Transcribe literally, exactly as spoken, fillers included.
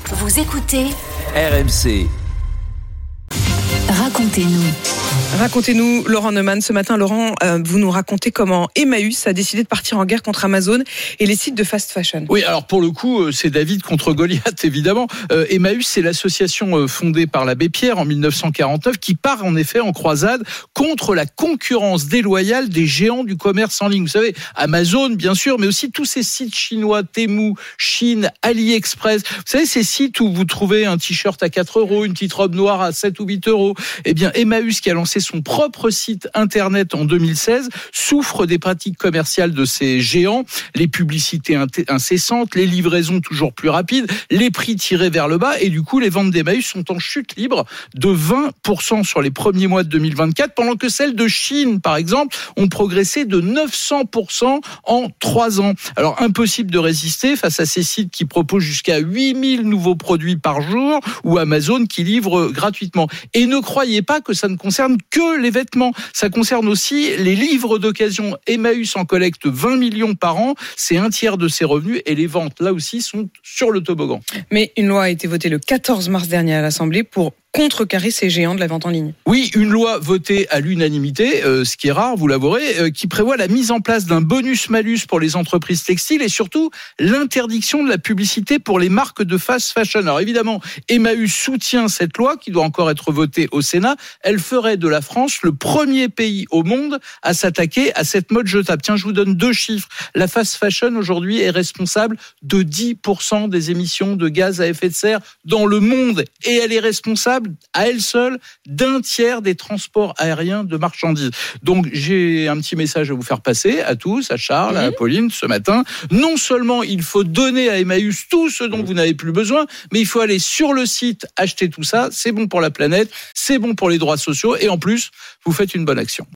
Vous écoutez R M C. Racontez-nous. Racontez-nous, Laurent Neumann. Ce matin, Laurent, euh, vous nous racontez comment Emmaüs a décidé de partir en guerre contre Amazon et les sites de fast fashion. Oui, alors pour le coup, c'est David contre Goliath, évidemment. Euh, Emmaüs, c'est l'association fondée par l'abbé Pierre en dix-neuf cent quarante-neuf qui part en effet en croisade contre la concurrence déloyale des géants du commerce en ligne. Vous savez, Amazon, bien sûr, mais aussi tous ces sites chinois, Temu, Chine, AliExpress. Vous savez, ces sites où vous trouvez un t-shirt à quatre euros, une petite robe noire à sept ou huit euros. Eh bien, Emmaüs, qui a lancé son propre site internet en deux mille seize, souffre des pratiques commerciales de ces géants, les publicités incessantes, les livraisons toujours plus rapides, les prix tirés vers le bas, et du coup, les ventes d'Emmaüs sont en chute libre de vingt pour cent sur les premiers mois de deux mille vingt-quatre, pendant que celles de Chine, par exemple, ont progressé de neuf cents pour cent en trois ans. Alors, impossible de résister face à ces sites qui proposent jusqu'à huit mille nouveaux produits par jour, ou Amazon qui livre gratuitement. Et ne croyez pas que ça ne concerne que les vêtements. Ça concerne aussi les livres d'occasion. Emmaüs en collecte vingt millions par an. C'est un tiers de ses revenus et les ventes, là aussi, sont sur le toboggan. Mais une loi a été votée le quatorze mars dernier à l'Assemblée pour contrecarrer ces géants de la vente en ligne. Oui, une loi votée à l'unanimité, euh, ce qui est rare, vous l'avouerez, euh, qui prévoit la mise en place d'un bonus-malus pour les entreprises textiles et surtout l'interdiction de la publicité pour les marques de fast fashion. Alors évidemment, Emmaüs soutient cette loi qui doit encore être votée au Sénat. Elle ferait de la France le premier pays au monde à s'attaquer à cette mode jetable. Tiens, je vous donne deux chiffres. La fast fashion aujourd'hui est responsable de dix pour cent des émissions de gaz à effet de serre dans le monde et elle est responsable à elle seule d'un tiers des transports aériens de marchandises. Donc j'ai un petit message à vous faire passer à tous, à Charles, mmh. à Pauline ce matin. Non seulement il faut donner à Emmaüs tout ce dont vous n'avez plus besoin, mais il faut aller sur le site acheter tout ça. C'est bon pour la planète, c'est bon pour les droits sociaux et en plus vous faites une bonne action.